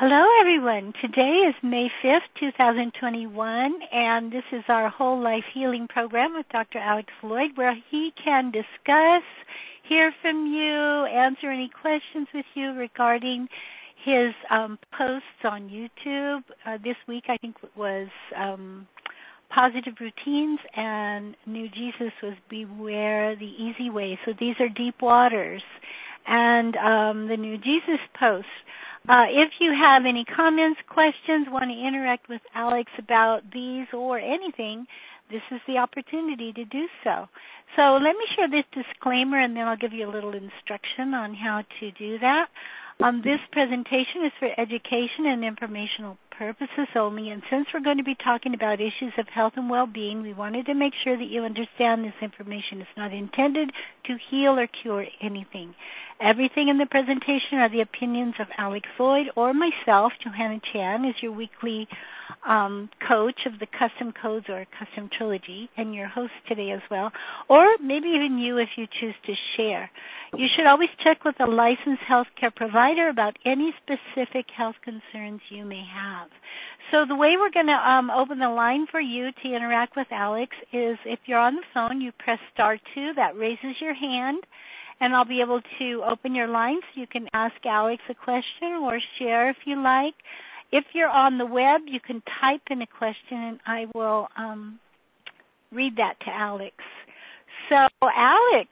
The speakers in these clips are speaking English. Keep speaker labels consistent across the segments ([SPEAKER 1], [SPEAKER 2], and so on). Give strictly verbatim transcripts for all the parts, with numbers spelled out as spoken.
[SPEAKER 1] Hello, everyone. Today is May fifth, twenty twenty-one, and this is our Whole Life Healing Program with Doctor Alex Floyd, where he can discuss, hear from you, answer any questions with you regarding his um, posts on YouTube. Uh, this week, I think, was um, Positive Routines, and New Jesus was Beware the Easy Way. So these are deep waters. And um, the New Jesus posts. Uh, if you have any comments, questions, want to interact with Alex about these or anything, this is the opportunity to do so. So let me share this disclaimer, and then I'll give you a little instruction on how to do that. Um, this presentation is for education and informational purposes only, and since we're going to be talking about issues of health and well-being, we wanted to make sure that you understand this information is not intended to heal or cure anything. Everything in the presentation are the opinions of Alex Floyd or myself, Johanna Chan, is your weekly um, coach of the Custom Codes or Custom Trilogy, and your host today as well, or maybe even you if you choose to share. You should always check with a licensed healthcare provider about any specific health concerns you may have. So the way we're going to um, open the line for you to interact with Alex is if you're on the phone, you press star two, that raises your hand, and I'll be able to open your line so you can ask Alex a question or share if you like. If you're on the web, you can type in a question, and I will um, read that to Alex. So, Alex,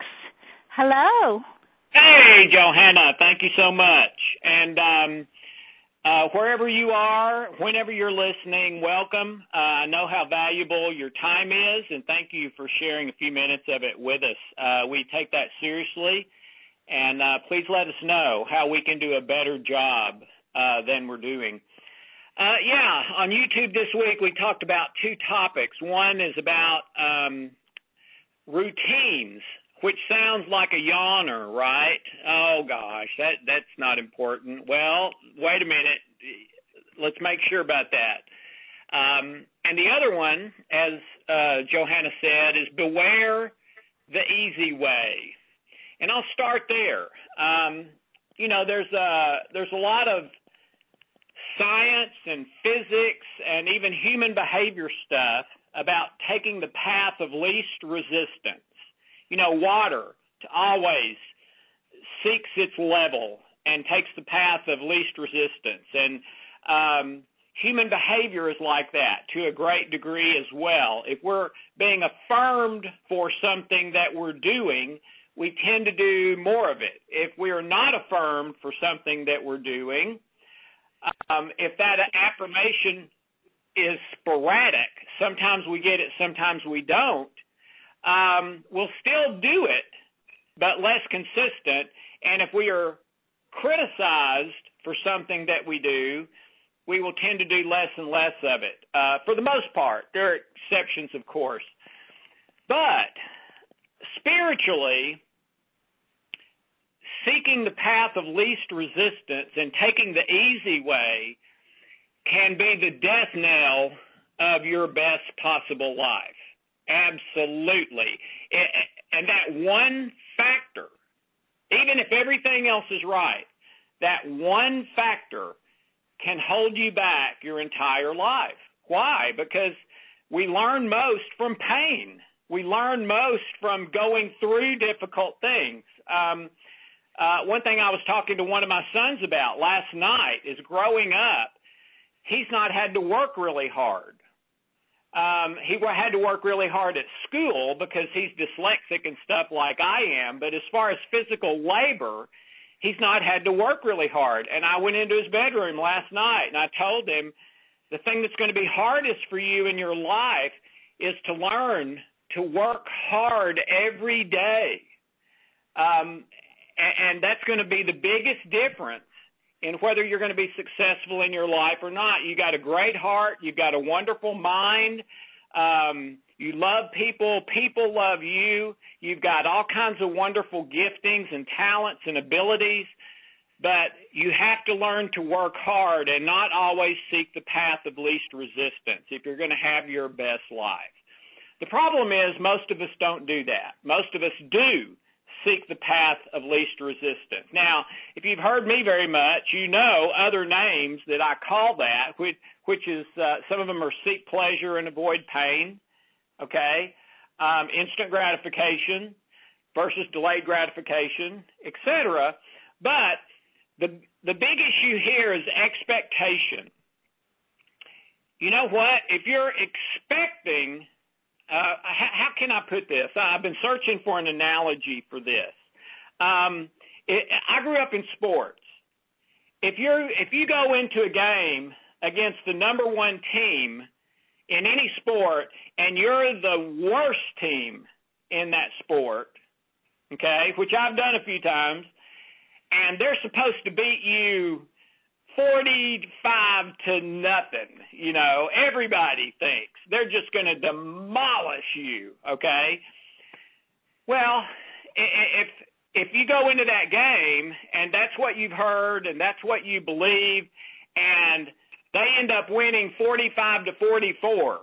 [SPEAKER 1] hello.
[SPEAKER 2] Hey, Johanna, thank you so much. And um, uh, wherever you are, whenever you're listening, welcome. Uh, I know how valuable your time is, and thank you for sharing a few minutes of it with us. Uh, we take that seriously, and uh, please let us know how we can do a better job uh, than we're doing. Uh, yeah, on YouTube this week we talked about two topics. One is about um, routines, which sounds like a yawner, right? Oh, gosh, that that's not important. Well, wait a minute. Let's make sure about that. Um, and the other one, as uh, Johanna said, is beware the easy way. And I'll start there. Um, you know, there's a, there's a lot of science and physics and even human behavior stuff about taking the path of least resistance. You know, water always seeks its level and takes the path of least resistance. And um, human behavior is like that to a great degree as well. If we're being affirmed for something that we're doing, we tend to do more of it. If we are not affirmed for something that we're doing, um, if that affirmation is sporadic, sometimes we get it, sometimes we don't, Um, we'll still do it, but less consistent. And if we are criticized for something that we do, we will tend to do less and less of it. Uh, for the most part, there are exceptions, of course. But spiritually, seeking the path of least resistance and taking the easy way can be the death knell of your best possible life. Absolutely. And that one factor, even if everything else is right, that one factor can hold you back your entire life. Why? Because we learn most from pain. We learn most from going through difficult things. Um, uh, one thing I was talking to one of my sons about last night is growing up, he's not had to work really hard. Um, he had to work really hard at school because he's dyslexic and stuff like I am. But as far as physical labor, he's not had to work really hard. And I went into his bedroom last night and I told him the thing that's going to be hardest for you in your life is to learn to work hard every day. Um, and, and that's going to be the biggest difference in whether you're going to be successful in your life or not. You got a great heart. You've got a wonderful mind. Um, you love people. People love you. You've got all kinds of wonderful giftings and talents and abilities. But you have to learn to work hard and not always seek the path of least resistance if you're going to have your best life. The problem is most of us don't do that. Most of us do seek the path of least resistance. Now, if you've heard me very much, you know other names that I call that, which, which is uh, some of them are seek pleasure and avoid pain, okay, um, instant gratification versus delayed gratification, et cetera. But the the big issue here is expectation. You know what? If you're expecting Uh, how, how can I put this? I've been searching for an analogy for this. Um, it, I grew up in sports. If you're if you go into a game against the number one team in any sport and you're the worst team in that sport, okay, which I've done a few times, and they're supposed to beat you forty-five to nothing, you know, everybody thinks they're just going to demolish you, okay? Well, if if you go into that game and that's what you've heard and that's what you believe and they end up winning forty-five to forty-four,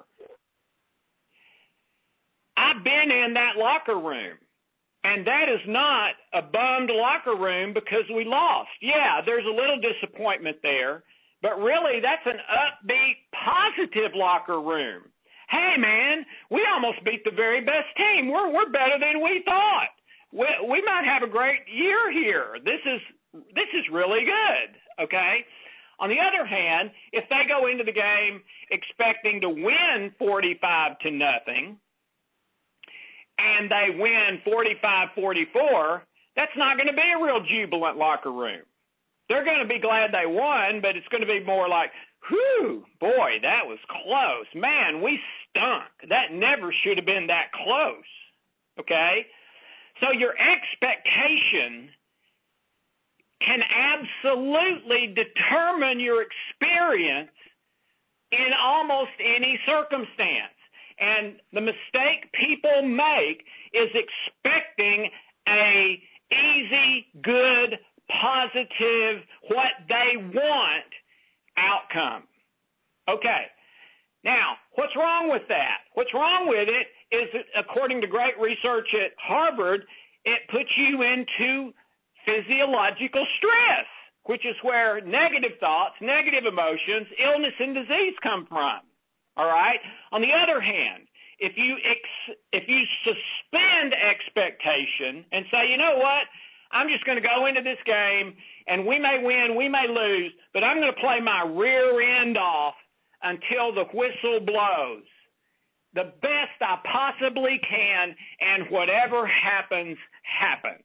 [SPEAKER 2] I've been in that locker room. And that is not a bummed locker room because we lost. Yeah, there's a little disappointment there, but really that's an upbeat, positive locker room. Hey, man, we almost beat the very best team. We're we're better than we thought. We we might have a great year here. This is this is really good. Okay. On the other hand, if they go into the game expecting to win forty-five to nothing, and they win forty-five forty-four, that's not going to be a real jubilant locker room. They're going to be glad they won, but it's going to be more like, whew, boy, that was close. Man, we stunk. That never should have been that close, okay? So your expectation can absolutely determine your experience in almost any circumstance. And the mistake people make is expecting a easy, good, positive, what they want outcome. Okay. Now, what's wrong with that? What's wrong with it is that, according to great research at Harvard, it puts you into physiological stress, which is where negative thoughts, negative emotions, illness, and disease come from. All right. On the other hand, if you ex- if you suspend expectation and say, you know what, I'm just going to go into this game and we may win, we may lose, but I'm going to play my rear end off until the whistle blows, the best I possibly can, and whatever happens, happens.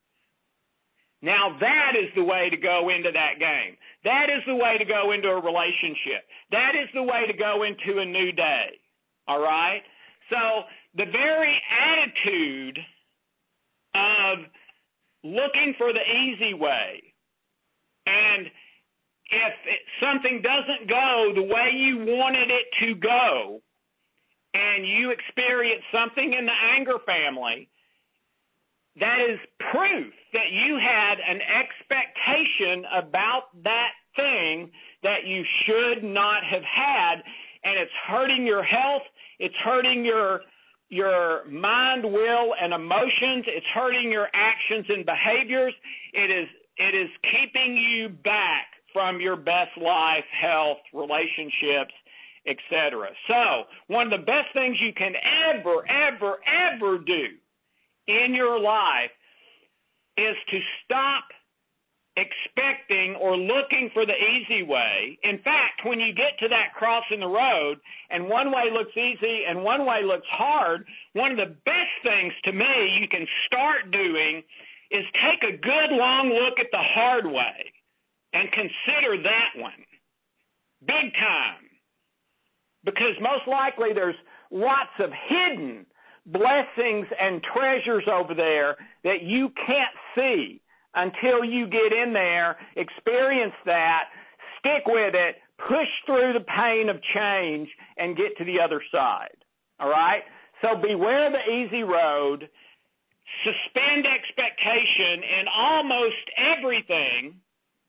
[SPEAKER 2] Now that is the way to go into that game. That is the way to go into a relationship. That is the way to go into a new day. All right? So the very attitude of looking for the easy way, and if it, something doesn't go the way you wanted it to go, and you experience something in the anger family, that is proof that you had an expectation about that thing that you should not have had, and it's hurting your health, it's hurting your your mind, will, and emotions, it's hurting your actions and behaviors, it is it is keeping you back from your best life, health, relationships, et cetera. So, one of the best things you can ever, ever, ever do in your life is to stop expecting or looking for the easy way. In fact, when you get to that cross in the road and one way looks easy and one way looks hard, one of the best things to me you can start doing is take a good long look at the hard way and consider that one. Big time. Because most likely there's lots of hidden blessings and treasures over there that you can't see until you get in there, experience that, stick with it, push through the pain of change, and get to the other side. All right? So beware the easy road. Suspend expectation in almost everything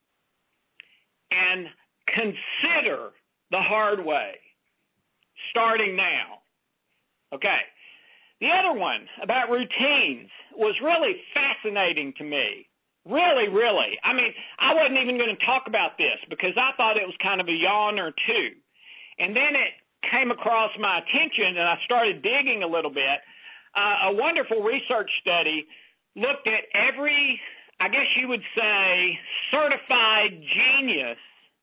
[SPEAKER 2] and consider the hard way, starting now. Okay. The other one about routines was really fascinating to me. Really, really. I mean, I wasn't even going to talk about this because I thought it was kind of a yawn or two. And then it came across my attention and I started digging a little bit. Uh, a wonderful research study looked at every, I guess you would say, certified genius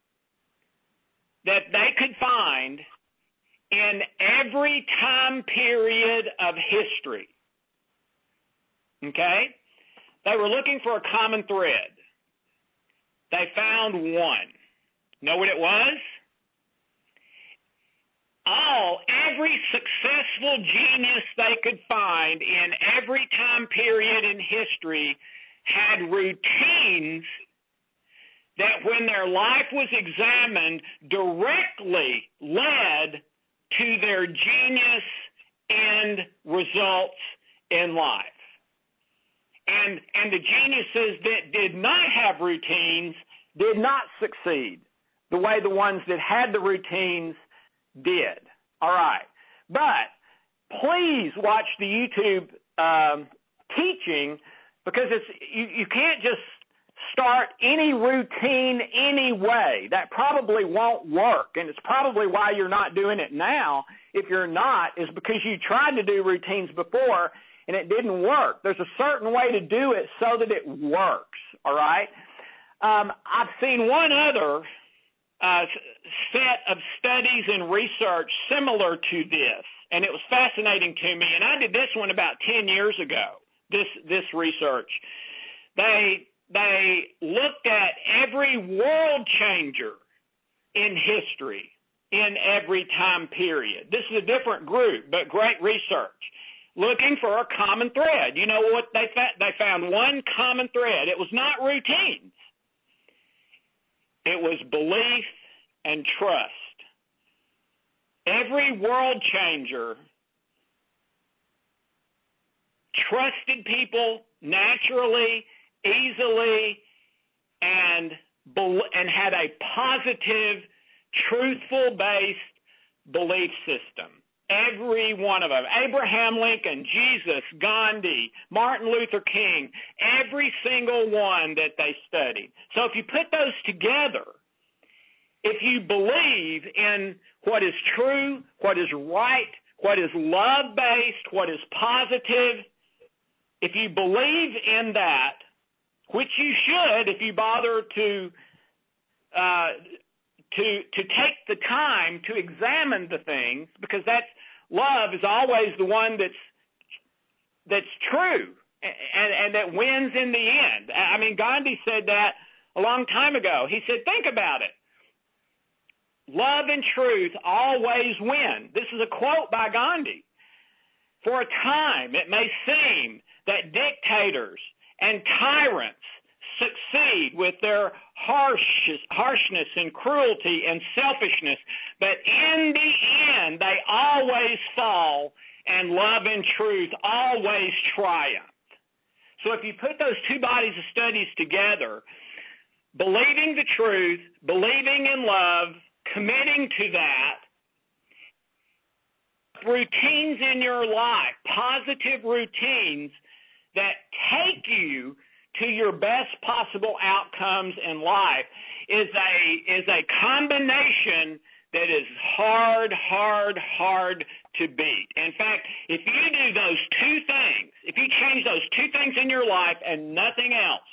[SPEAKER 2] that they could find in every time period of history. Okay? They were looking for a common thread. They found one. Know what it was? All, every successful genius they could find in every time period in history had routines that when their life was examined directly led to their genius end results in life. And, and the geniuses that did not have routines did not succeed the way the ones that had the routines did. All right. But please watch the YouTube um, teaching because it's you, you can't just start any routine any way. That probably won't work, and it's probably why you're not doing it now. If you're not, is because you tried to do routines before and it didn't work. There's a certain way to do it so that it works, all right? Um, I've seen one other uh, set of studies and research similar to this, and it was fascinating to me, and I did this one about ten years ago, this this research. They They looked at every world changer in history in every time period. This is a different group, but great research, looking for a common thread. You know what they found? They found one common thread. It was not routines. It was belief and trust. Every world changer trusted people naturally, easily, and and had a positive, truthful-based belief system. Every one of them. Abraham Lincoln, Jesus, Gandhi, Martin Luther King, every single one that they studied. So if you put those together, if you believe in what is true, what is right, what is love-based, what is positive, if you believe in that, which you should if you bother to uh, to to take the time to examine the things, because that's love is always the one that's that's true and, and that wins in the end. I mean, Gandhi said that a long time ago. He said, think about it. Love and truth always win. This is a quote by Gandhi. For a time, it may seem that dictators and tyrants succeed with their harsh, harshness and cruelty and selfishness, but in the end, they always fall, and love and truth always triumph. So if you put those two bodies of studies together, believing the truth, believing in love, committing to that, routines in your life, positive routines that take you to your best possible outcomes in life is a is a combination that is hard, hard, hard to beat. In fact, if you do those two things, if you change those two things in your life and nothing else,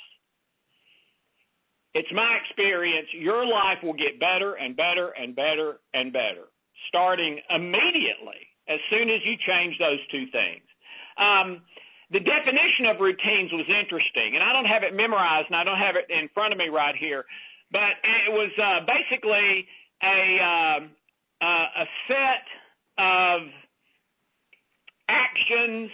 [SPEAKER 2] it's my experience, your life will get better and better and better and better, starting immediately as soon as you change those two things. Um, the definition of routines was interesting, and I don't have it memorized, and I don't have it in front of me right here, but it was uh, basically a, uh, uh, a set of actions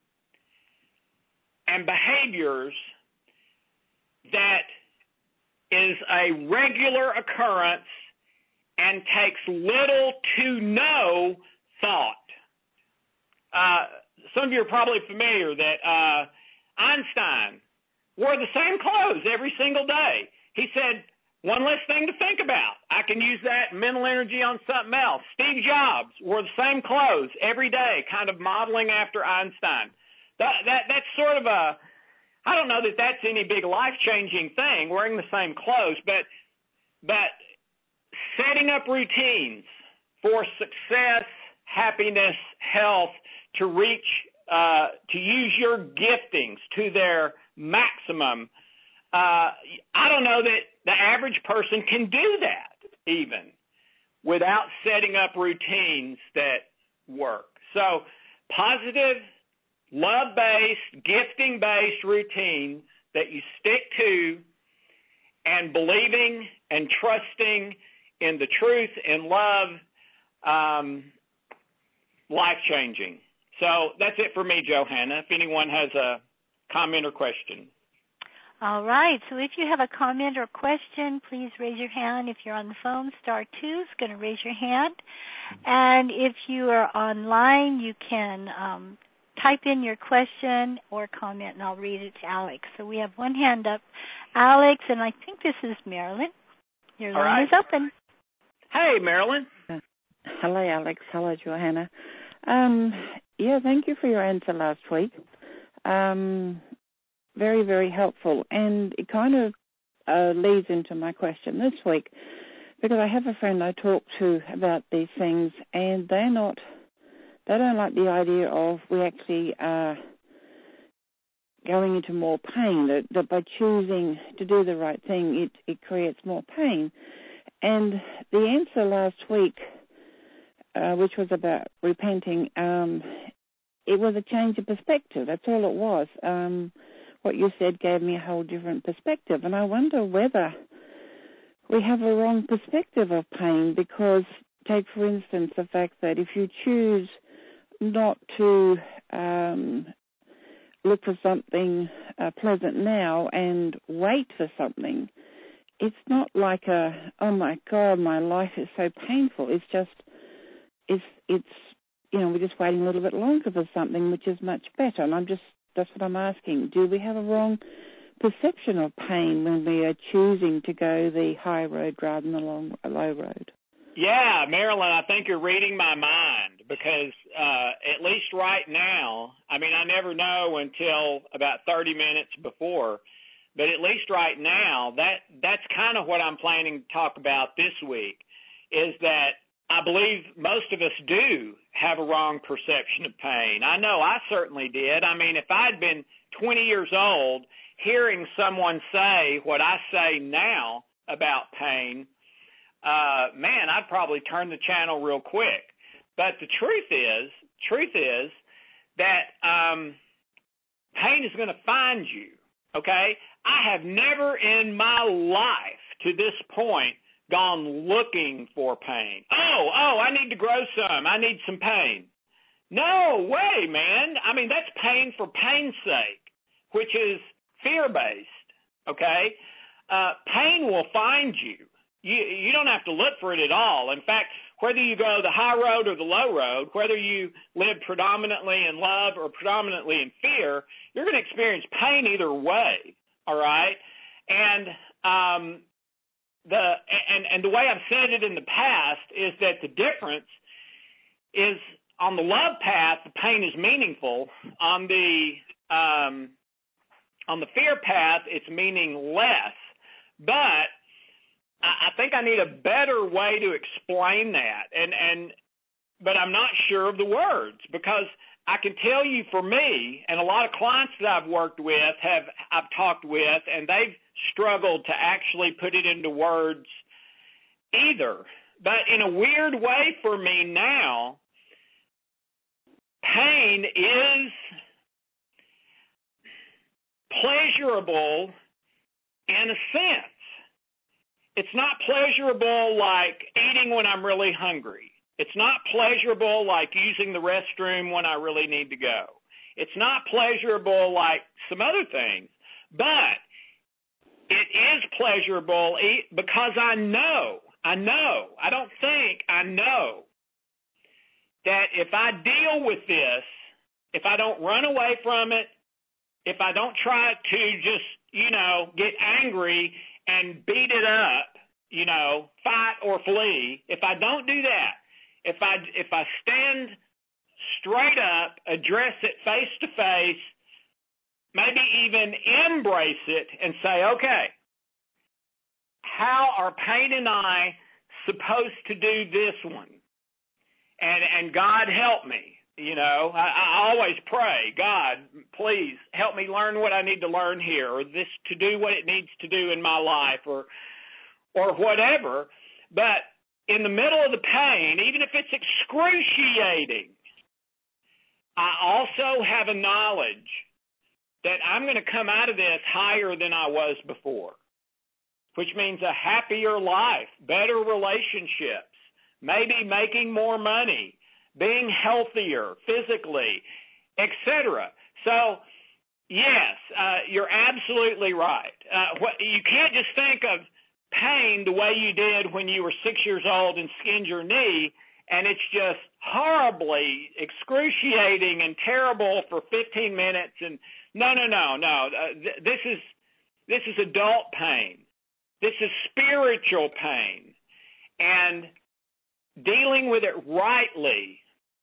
[SPEAKER 2] and behaviors that is a regular occurrence and takes little to no thought. Uh, some of you are probably familiar that uh, Einstein wore the same clothes every single day. He said, one less thing to think about. I can use that mental energy on something else. Steve Jobs wore the same clothes every day, kind of modeling after Einstein. That, that that's sort of a, I don't know that that's any big life-changing thing, wearing the same clothes, but but setting up routines for success, happiness, health, to reach, uh, to use your giftings to their maximum. Uh, I don't know that the average person can do that even without setting up routines that work. So positive, love-based, gifting-based routines that you stick to and believing and trusting in the truth and love, um, life-changing. So that's it for me, Johanna, if anyone has a comment or question.
[SPEAKER 1] All right. So if you have a comment or question, please raise your hand. If you're on the phone, star two is going to raise your hand. And if you are online, you can um, type in your question or comment, and I'll read it to Alex. So we have one hand up. Alex, and I think this is Marilyn. Your line
[SPEAKER 2] right.
[SPEAKER 1] is open.
[SPEAKER 2] Hey, Marilyn.
[SPEAKER 3] Uh, hello, Alex. Hello, Johanna. Um, yeah, thank you for your answer last week. Um Very, very helpful. And it kind of uh, leads into my question this week, because I have a friend I talk to about these things, and they're not, they don't like the idea of we actually are going into more pain, that, that by choosing to do the right thing, it, it creates more pain. And the answer last week, uh, which was about repenting, um, it was a change of perspective. That's all it was. Um What you said gave me a whole different perspective, and I wonder whether we have a wrong perspective of pain, because take, for instance, the fact that if you choose not to um, look for something uh, pleasant now and wait for something, it's not like a, oh my God, my life is so painful. It's just, it's, it's, you know, we're just waiting a little bit longer for something which is much better. And I'm just, that's what I'm asking. Do we have a wrong perception of pain when we are choosing to go the high road rather than the long, low road?
[SPEAKER 2] Yeah, Marilyn, I think you're reading my mind, because uh, at least right now, I mean, I never know until about thirty minutes before, but at least right now, that that's kind of what I'm planning to talk about this week, is that I believe most of us do have a wrong perception of pain. I know I certainly did. I mean, if I'd been twenty years old, hearing someone say what I say now about pain, uh, man, I'd probably turn the channel real quick. But the truth is, truth is that um, pain is going to find you, okay? I have never in my life to this point gone looking for pain. Oh, oh, I need to grow some. I need some pain. No way, man. I mean, that's pain for pain's sake, which is fear-based, okay? Uh, pain will find you. You you don't have to look for it at all. In fact, whether you go the high road or the low road, whether you live predominantly in love or predominantly in fear, you're going to experience pain either way, all right? And um The and, and the way I've said it in the past is that the difference is on the love path, the pain is meaningful. On the um, on the fear path, it's meaningless. But I, I think I need a better way to explain that. And and but I'm not sure of the words, because I can tell you for me, and a lot of clients that I've worked with have I've talked with, and they've struggled to actually put it into words either. But in a weird way for me now, pain is pleasurable in a sense. It's not pleasurable like eating when I'm really hungry. It's not pleasurable like using the restroom when I really need to go. It's not pleasurable like some other things. But it is pleasurable because I know, I know, I don't think, I know that if I deal with this, if I don't run away from it, if I don't try to just, you know, get angry and beat it up, you know, fight or flee, if I don't do that, if I if I stand straight up, address it face to face, maybe even embrace it and say, okay, how are pain and I supposed to do this one? And and God help me. You know, I, I always pray, God, please help me learn what I need to learn here, or this to do what it needs to do in my life, or or whatever. But in the middle of the pain, even if it's excruciating, I also have a knowledge that I'm going to come out of this higher than I was before, which means a happier life, better relationships, maybe making more money, being healthier physically, et cetera. So, yes, uh, you're absolutely right. Uh, what, you can't just think of pain the way you did when you were six years old and skinned your knee, and it's just horribly excruciating and terrible for fifteen minutes. And no, no, no, no. Uh, th- this is this is adult pain. This is spiritual pain, and dealing with it rightly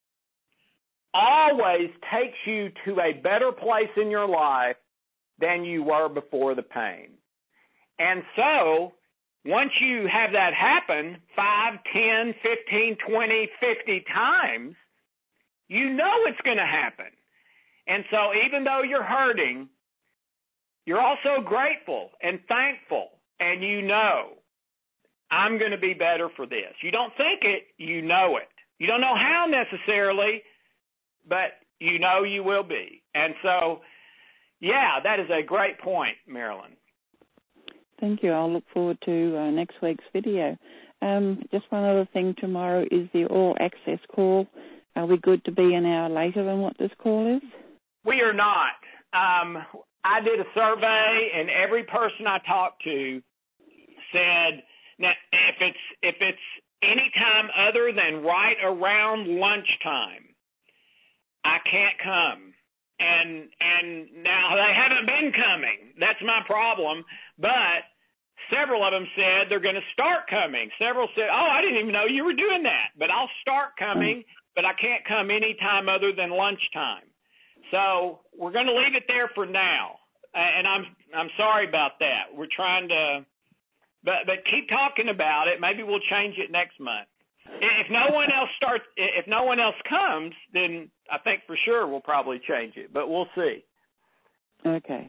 [SPEAKER 2] always takes you to a better place in your life than you were before the pain. And so, once you have that happen five, ten, fifteen, twenty, fifty times, you know it's going to happen. And so even though you're hurting, you're also grateful and thankful, and you know, I'm going to be better for this. You don't think it, you know it. You don't know how necessarily, but you know you will be. And so, yeah, that is a great point, Marilyn.
[SPEAKER 3] Thank you. I'll look forward to uh, next week's video. Um, just one other thing, tomorrow is the All Access call. Are we good to be an hour later than what this call is?
[SPEAKER 2] We are not. Um, I did a survey, and every person I talked to said, now, if it's if it's any time other than right around lunchtime, I can't come. And and now they haven't been coming. That's my problem. But several of them said they're going to start coming. Several said, oh, I didn't even know you were doing that. But I'll start coming, but I can't come any time other than lunchtime. So we're going to leave it there for now. And I'm I'm sorry about that. We're trying to, but but keep talking about it. Maybe we'll change it next month. If no one else starts, if no one else comes, then I think for sure we'll probably change it, but we'll see.
[SPEAKER 3] Okay.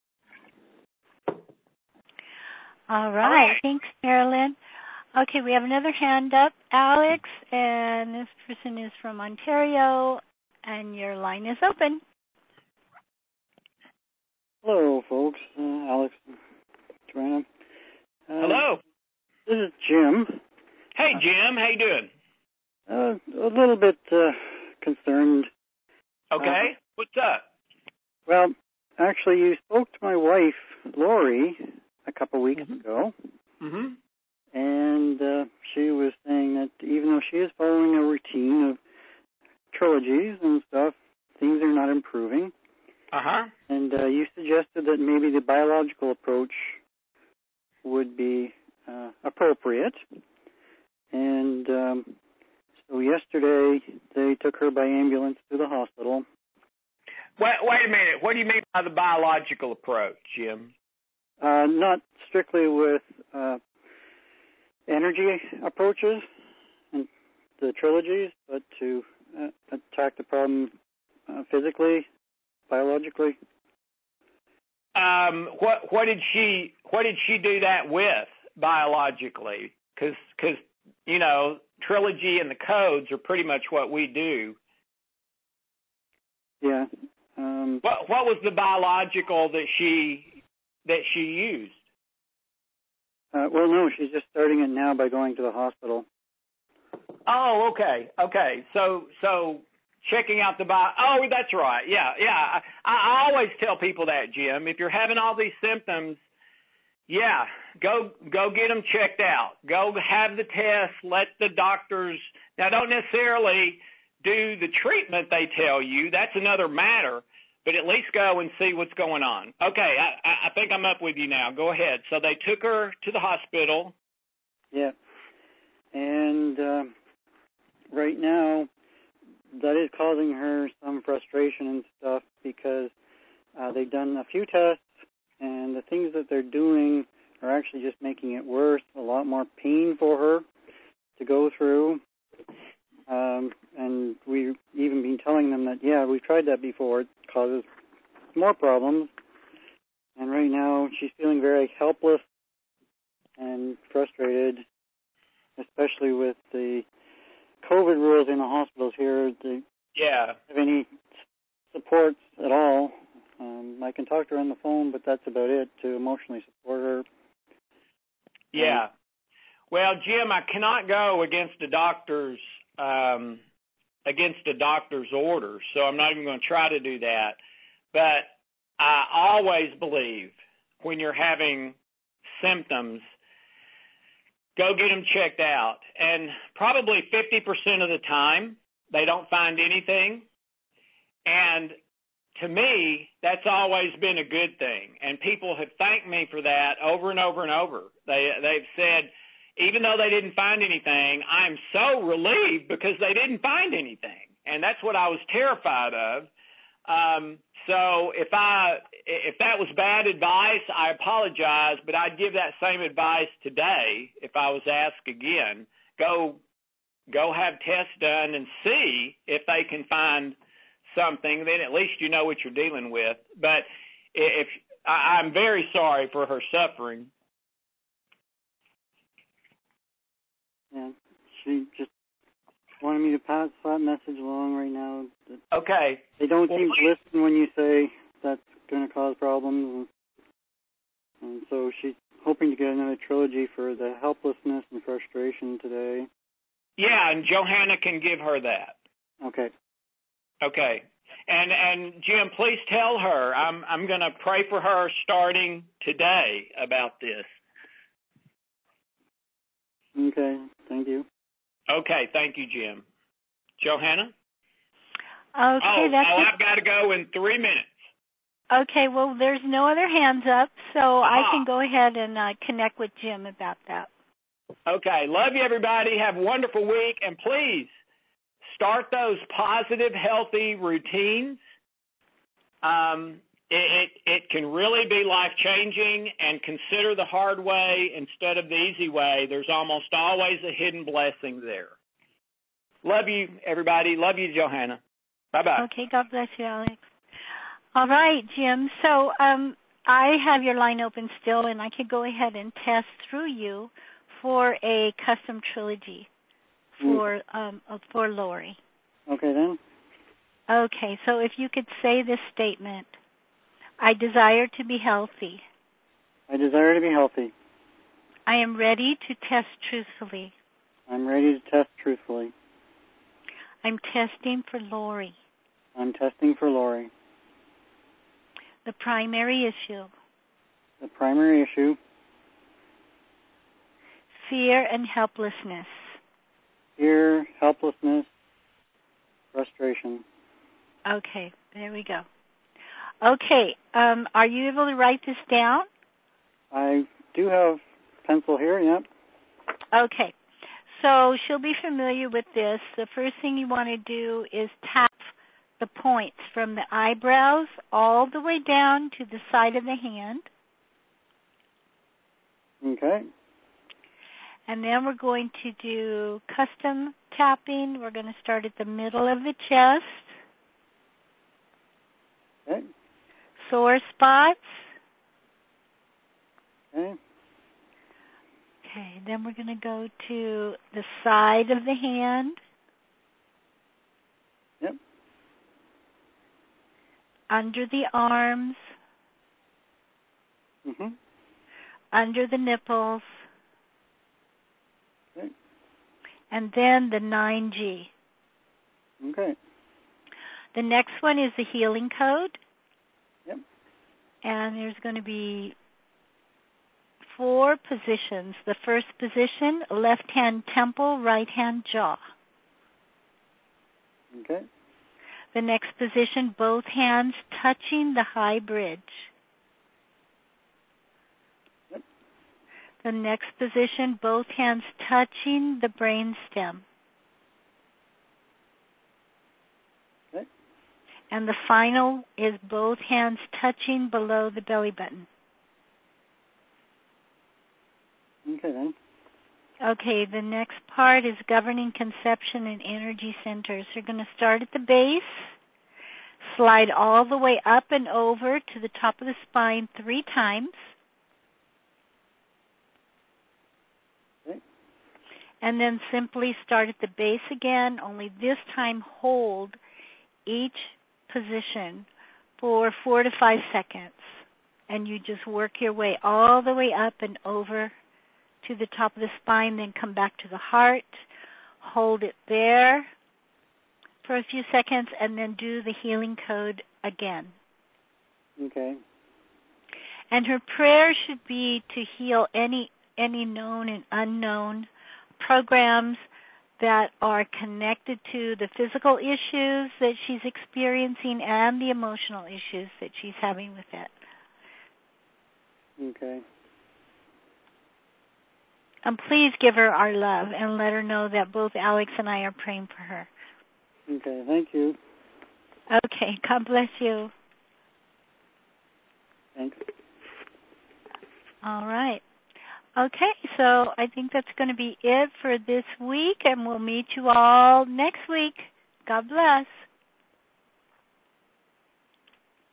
[SPEAKER 1] All right.
[SPEAKER 2] All right.
[SPEAKER 1] Thanks, Marilyn. Okay, we have another hand up, Alex, and this person is from Ontario, and your line is open.
[SPEAKER 4] Hello, folks. Uh, Alex, Joanna. Uh,
[SPEAKER 2] Hello.
[SPEAKER 4] This is Jim.
[SPEAKER 2] Hey, Jim. How you doing?
[SPEAKER 4] Uh, a little bit uh, concerned.
[SPEAKER 2] Okay.
[SPEAKER 4] Uh,
[SPEAKER 2] What's up?
[SPEAKER 4] Well, actually, you spoke to my wife, Lori, a couple weeks
[SPEAKER 2] mm-hmm.
[SPEAKER 4] ago,
[SPEAKER 2] Mm-hmm.
[SPEAKER 4] and uh, she was saying that even though she is following a routine of trilogies and stuff, things are not improving.
[SPEAKER 2] Uh-huh.
[SPEAKER 4] And uh, you suggested that maybe the biological approach would be uh, appropriate. And um, so yesterday they took her by ambulance to the hospital.
[SPEAKER 2] Wait, wait a minute. What do you mean by the biological approach, Jim?
[SPEAKER 4] Uh, not strictly with uh, energy approaches and the trilogies, but to uh, attack the problem uh, physically, biologically.
[SPEAKER 2] Um, what what did she what did she do that with biologically? Because because you know, trilogy and the codes are pretty much what we do.
[SPEAKER 4] Yeah. Um,
[SPEAKER 2] what what was the biological that she that she used?
[SPEAKER 4] Uh, well, no, she's just starting it now by going to the hospital.
[SPEAKER 2] Oh, okay, okay. So so checking out the bio. Oh, that's right. Yeah, yeah. I, I always tell people that, Jim. If you're having all these symptoms, yeah, go go get them checked out. Go have the test. Let the doctors. Now, don't necessarily do the treatment they tell you. That's another matter. But at least go and see what's going on. Okay, I, I think I'm up with you now. Go ahead. So they took her to the hospital.
[SPEAKER 4] Yeah. And uh, right now, that is causing her some frustration and stuff because uh, they've done a few tests, and the things that they're doing are actually just making it worse, a lot more pain for her to go through. Um, and we've even been telling them that, yeah, we've tried that before. It causes more problems. And right now she's feeling very helpless and frustrated, especially with the COVID rules in the hospitals here. They
[SPEAKER 2] yeah.
[SPEAKER 4] don't have any supports at all. Um, I can talk to her on the phone, but that's about it to emotionally support her.
[SPEAKER 2] Yeah. Well, Jim, I cannot go against the doctor's um, against the doctor's orders, so I'm not even going to try to do that. But I always believe when you're having symptoms, go get them checked out. And probably fifty percent of the time, they don't find anything. And to me, that's always been a good thing. And people have thanked me for that over and over and over. They, they've said, even though they didn't find anything, I'm so relieved because they didn't find anything. And that's what I was terrified of. Um, so if I, if that was bad advice, I apologize, but I'd give that same advice today if I was asked again. Go, go have tests done and see if they can find something. Then at least you know what you're dealing with. But if I, I'm very sorry for her suffering.
[SPEAKER 4] Yeah, she just wanted me to pass that message along right now.
[SPEAKER 2] Okay.
[SPEAKER 4] They don't
[SPEAKER 2] well,
[SPEAKER 4] seem
[SPEAKER 2] please.
[SPEAKER 4] to listen when you say that's going to cause problems. And, and so she's hoping to get another trilogy for the helplessness and frustration today.
[SPEAKER 2] Yeah, and Johanna can give her that.
[SPEAKER 4] Okay.
[SPEAKER 2] Okay. And and Jim, please tell her I'm I'm going to pray for her starting today about this.
[SPEAKER 4] Okay. Thank you.
[SPEAKER 2] Okay. Thank you, Jim. Johanna?
[SPEAKER 1] Okay,
[SPEAKER 2] oh,
[SPEAKER 1] that's
[SPEAKER 2] oh
[SPEAKER 1] it.
[SPEAKER 2] I've got to go in three minutes.
[SPEAKER 1] Okay, well, there's no other hands up, so uh-huh. I can go ahead and uh, connect with Jim about that.
[SPEAKER 2] Okay. Love you, everybody. Have a wonderful week. And please start those positive, healthy routines. Um, it, it, it can really be life-changing, and consider the hard way instead of the easy way. There's almost always a hidden blessing there. Love you, everybody. Love you, Johanna. Bye-bye.
[SPEAKER 1] Okay, God bless you, Alex. All right, Jim. So um, I have your line open still, and I could go ahead and test through you for a custom trilogy for mm. um, for Lori.
[SPEAKER 4] Okay, then.
[SPEAKER 1] Okay, so if you could say this statement: I desire to be healthy.
[SPEAKER 4] I desire to be healthy.
[SPEAKER 1] I am ready to test truthfully.
[SPEAKER 4] I'm ready to test truthfully.
[SPEAKER 1] I'm testing for Lori.
[SPEAKER 4] I'm testing for Lori.
[SPEAKER 1] The primary issue.
[SPEAKER 4] The primary issue.
[SPEAKER 1] Fear and helplessness.
[SPEAKER 4] Fear, helplessness, frustration.
[SPEAKER 1] Okay, there we go. Okay, um, are you able to write this down?
[SPEAKER 4] I do have pencil here, yep.
[SPEAKER 1] Okay, so she'll be familiar with this. The first thing you want to do is tap the points from the eyebrows all the way down to the side of the hand.
[SPEAKER 4] Okay.
[SPEAKER 1] And then we're going to do custom tapping. We're going to start at the middle of the chest.
[SPEAKER 4] Okay.
[SPEAKER 1] Sore spots.
[SPEAKER 4] Okay.
[SPEAKER 1] Okay, then we're going to go to the side of the hand.
[SPEAKER 4] Yep.
[SPEAKER 1] Under the arms.
[SPEAKER 4] Mm-hmm.
[SPEAKER 1] Under the nipples.
[SPEAKER 4] Okay.
[SPEAKER 1] And then the nine G.
[SPEAKER 4] Okay.
[SPEAKER 1] The next one is the healing code.
[SPEAKER 4] Yep.
[SPEAKER 1] And there's going to be four positions. The first position, left hand temple, right hand jaw.
[SPEAKER 4] Okay.
[SPEAKER 1] The next position, both hands touching the high bridge.
[SPEAKER 4] Yep.
[SPEAKER 1] The next position, both hands touching the brain stem.
[SPEAKER 4] Okay.
[SPEAKER 1] And the final is both hands touching below the belly button.
[SPEAKER 4] Okay, then.
[SPEAKER 1] Okay, the next part is governing conception and energy centers. You're going to start at the base, slide all the way up and over to the top of the spine three times.
[SPEAKER 4] Okay.
[SPEAKER 1] And then simply start at the base again, only this time hold each position for four to five seconds. And you just work your way all the way up and over to the top of the spine, then come back to the heart, hold it there for a few seconds, and then do the healing code again.
[SPEAKER 4] Okay.
[SPEAKER 1] And her prayer should be to heal any any known and unknown programs that are connected to the physical issues that she's experiencing and the emotional issues that she's having with it.
[SPEAKER 4] Okay.
[SPEAKER 1] And please give her our love and let her know that both Alex and I are praying for her.
[SPEAKER 4] Okay, thank you.
[SPEAKER 1] Okay, God bless you.
[SPEAKER 4] Thanks.
[SPEAKER 1] All right. Okay, so I think that's going to be it for this week, and we'll meet you all next week. God bless.